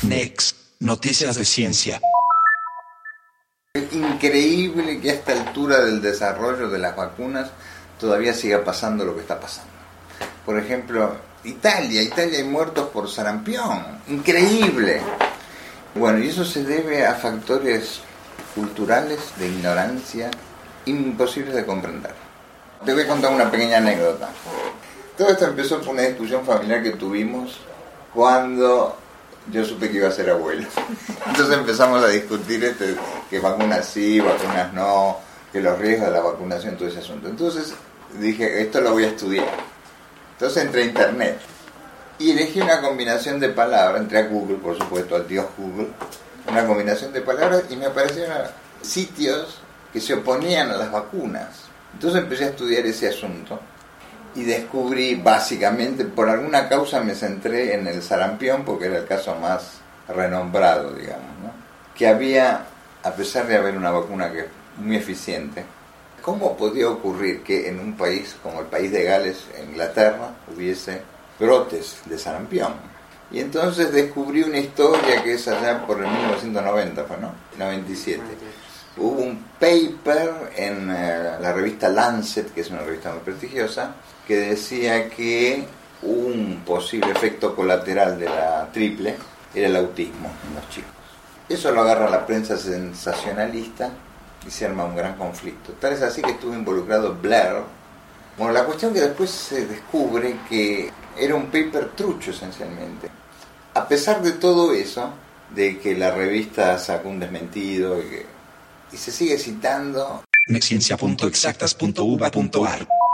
Next, noticias de ciencia. Es increíble que a esta altura del desarrollo de las vacunas todavía siga pasando lo que está pasando. Por ejemplo, Italia hay muertos por sarampión. Increíble. Bueno, y eso se debe a factores culturales de ignorancia imposibles de comprender. Te voy a contar una pequeña anécdota. Todo esto empezó por una discusión familiar que tuvimos cuando yo supe que iba a ser abuelo. Entonces empezamos a discutir que vacunas sí, vacunas no, que los riesgos de la vacunación, todo ese asunto. Entonces dije, esto lo voy a estudiar. Entonces entré a internet y elegí una combinación de palabras, entré a Google, por supuesto, al dios Google, una combinación de palabras y me aparecieron sitios que se oponían a las vacunas. Entonces empecé a estudiar ese asunto y descubrí, básicamente, por alguna causa me centré en el sarampión, porque era el caso más renombrado, digamos, ¿no? Que había, a pesar de haber una vacuna que es muy eficiente, ¿cómo podía ocurrir que en un país como el país de Gales, Inglaterra, hubiese brotes de sarampión? Y entonces descubrí una historia que es allá por el 1990, ¿no? 97. Hubo un paper en la revista Lancet, que es una revista muy prestigiosa, que decía que un posible efecto colateral de la triple era el autismo en los chicos. Eso lo agarra la prensa sensacionalista y se arma un gran conflicto. Tal es así que estuvo involucrado Blair. Bueno, la cuestión que después se descubre que era un paper trucho esencialmente. A pesar de todo eso, de que la revista sacó un desmentido y se sigue citando Nexciencia.exactas.uva.ar